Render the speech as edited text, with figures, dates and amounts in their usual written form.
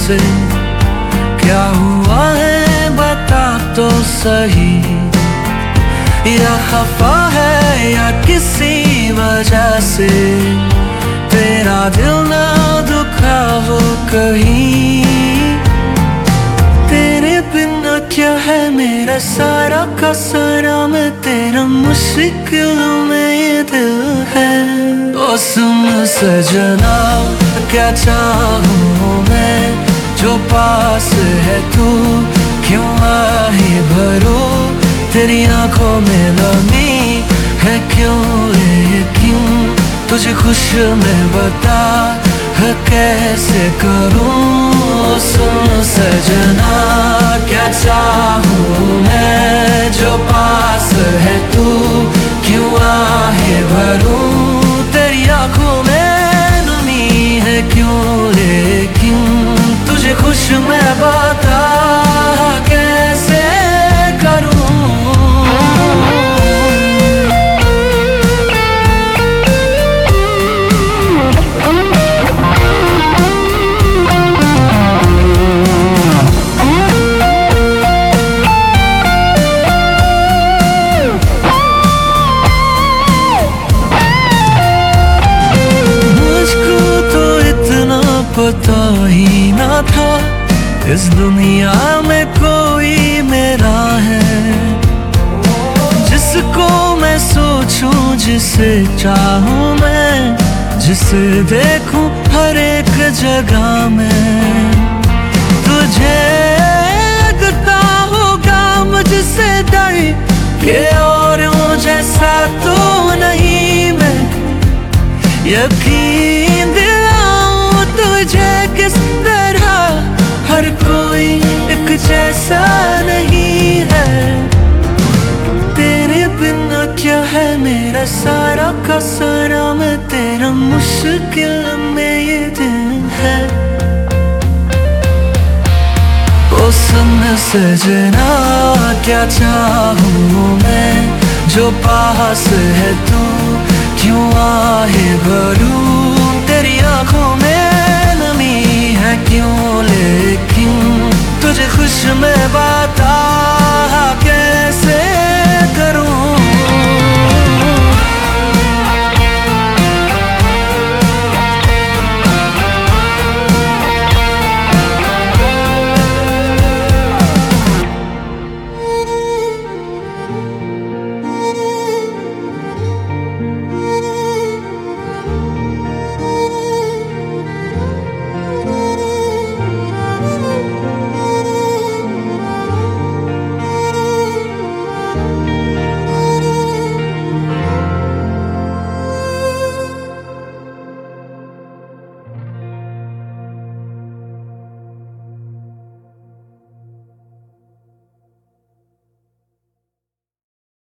से क्या हुआ है बता तो सही, या खफा है या किसी वजह से तेरा दिल ना दुखा हो कहीं। तेरे बिना क्या है मेरा सारा का सारा, मैं तेरा मुश्किल में ये दिल है। तो सुन सजना क्या चाहूँ मैं, जो पास है तू क्यों आहे भरो, तेरी आंखों में नमी है क्यों रे क्यों, तुझे खुश मैं बता है कैसे करूं। सुन सजना क्या चाहूँ मैं, जो पास है तू क्यों आहे भरूं, तेरी आंखों में नमी है क्यों रे क्यों, तुझे खुश मैं बता कैसे करूं। पता ही ना था इस दुनिया में कोई मेरा है, जिसको मैं सोचूं जिसे चाहूं मैं, जिसे देखूं हर एक जगह में। तुझे लगता होगा मुझसे डर के औरों जैसा तो नहीं मैं, यकीन तुझे किस तरह हर कोई एक जैसा नहीं है। तेरे बिना क्या है मेरा सारा का सारा, मैं तेरा मुश्किल में ये दिन है। ओ सुन सजना क्या चाहूँ मैं, जो पास है तू क्यों आहे भरूं,